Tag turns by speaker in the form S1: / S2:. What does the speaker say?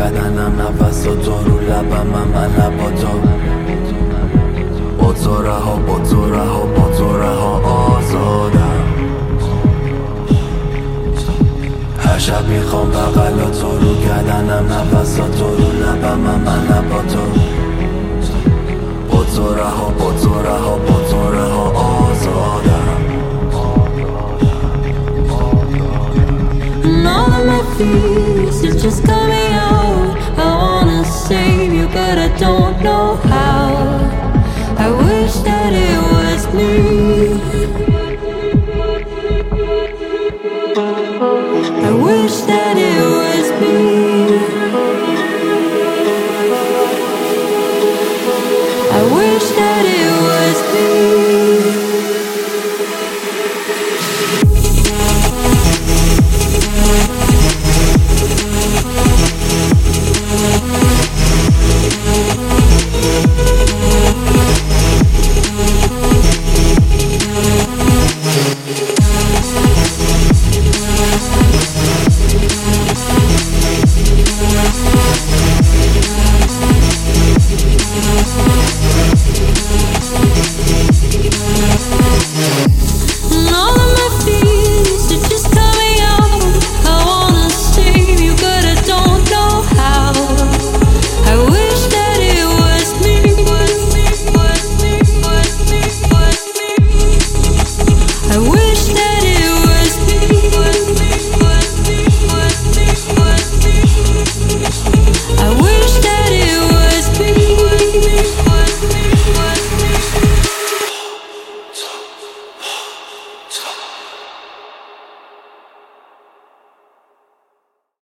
S1: کردنم نفساتو رو لبم من لباتو با تو رها با تو رها با تو رها آزادم هر شب میخوام بغلاتو رو کردنم نفساتو رو لبم من لباتو با تو رها با تو رها با تو رها آزادم
S2: And all of my fears is just coming out. I wanna save you but I don't know how. I wish that it was me.